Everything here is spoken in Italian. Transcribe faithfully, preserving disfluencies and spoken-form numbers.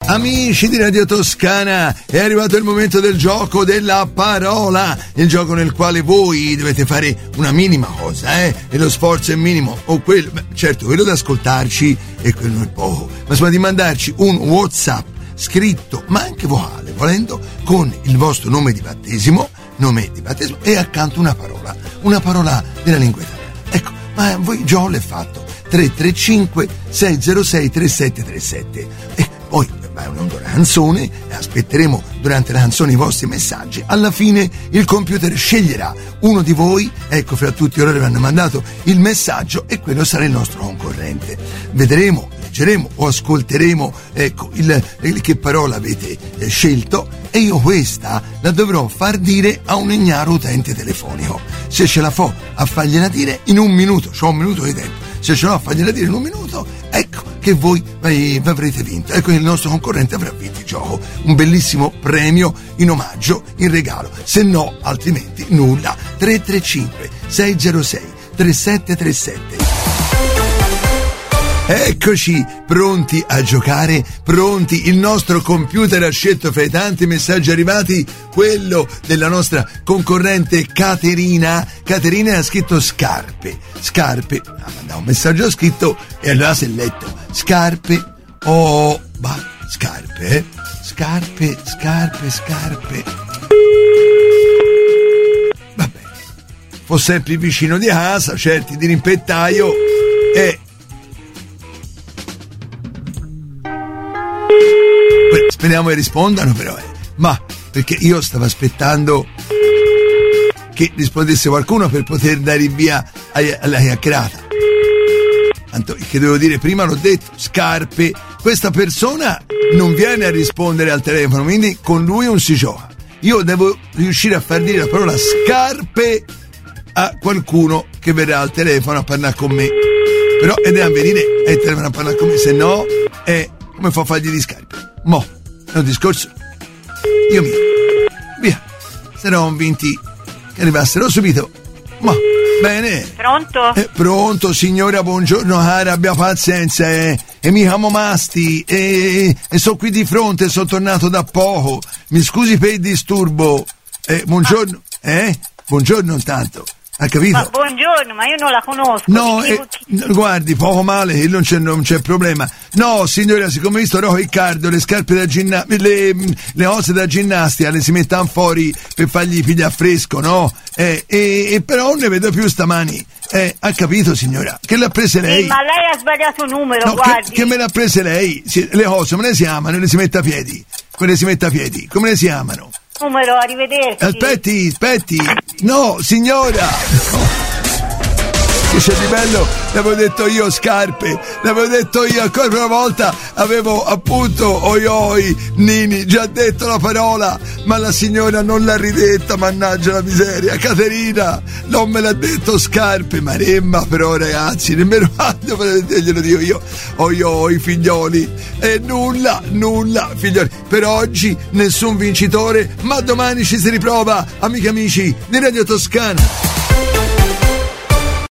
Amici di Radio Toscana, è arrivato il momento del gioco della parola, il gioco nel quale voi dovete fare una minima cosa, eh? E lo sforzo è minimo, o quello, beh, certo, quello di ascoltarci e quello è poco, ma insomma di mandarci un WhatsApp scritto, ma anche vocale, volendo, con il vostro nome di battesimo, nome di battesimo e accanto una parola, una parola della lingua italiana. Ecco, ma voi già l'ho fatto, tre tre cinque sei zero sei tre sette tre sette. E poi è una canzone, aspetteremo durante la canzone i vostri messaggi. Alla fine il computer sceglierà uno di voi, ecco, fra tutti loro hanno mandato il messaggio e quello sarà il nostro concorrente. Vedremo, leggeremo o ascolteremo, ecco, il, il che parola avete eh, scelto, e io questa la dovrò far dire a un ignaro utente telefonico. Se ce la fo a fargliela dire in un minuto, c'ho un minuto di tempo, se ce l'ho a fargliela dire in un minuto, ecco che voi eh, avrete vinto, ecco il nostro concorrente avrà vinto il gioco, un bellissimo premio in omaggio, in regalo, se no altrimenti nulla. Tre tre cinque sei zero sei tre sette tre sette. Eccoci, pronti a giocare, pronti, il nostro computer ha scelto fra i tanti messaggi arrivati quello della nostra concorrente Caterina. Caterina ha scritto scarpe, scarpe, ha mandato un messaggio scritto e allora si è letto, scarpe, oh, bah, scarpe, eh? scarpe, scarpe, scarpe. Vabbè, fo sempre vicino di casa, certi di rimpettaio e... Speriamo che rispondano però, eh. Ma perché io stavo aspettando che rispondesse qualcuno per poter dare via alla chiacchierata. Tanto che dovevo dire prima, l'ho detto, scarpe. Questa persona non viene a rispondere al telefono, quindi con lui non si gioca. Io devo riuscire a far dire la parola scarpe a qualcuno che verrà al telefono a parlare con me. Però e deve venire al telefono a parlare con me, se no è come fa a fargli di scarpe. Mo, è un discorso. Io mio. Via. Sarò vinti che arrivassero subito. Mo, bene. Pronto? Eh, pronto, signora, buongiorno, cara, abbia pazienza, eh. E mi chiamo Masti, e, e sono qui di fronte, sono tornato da poco. Mi scusi per il disturbo. Eh, buongiorno, eh? Buongiorno intanto. Ha capito? Ma buongiorno, ma io non la conosco. No, eh, guardi, poco male, non c'è, non c'è problema. No, signora, siccome visto Rocco Riccardo, le scarpe da ginnastica, le, le cose da ginnastica le si mettono fuori per fargli pigliare fresco, no? Eh, e, e però non ne vedo più stamani. Eh, ha capito, signora? Che l'ha prese lei? Sì, ma lei ha sbagliato numero, no, guardi. Che, che me l'ha prese lei? Le cose, come le si chiamano? Le si mette a piedi. Quelle si mette a piedi. Come le si chiamano? Numero, arrivederci. Aspetti, aspetti. No, signora. Che c'è di bello? L'avevo detto io, scarpe. L'avevo detto io ancora una volta. Avevo appunto, oi oi, Nini, già detto la parola, ma la signora non l'ha ridetta, mannaggia la miseria. Caterina, non me l'ha detto scarpe. Maremma, però ragazzi, nemmeno quando glielo dico io. Oi oi, figlioli. E nulla, nulla, figlioli. Per oggi nessun vincitore, ma domani ci si riprova, amiche e amici di Radio Toscana.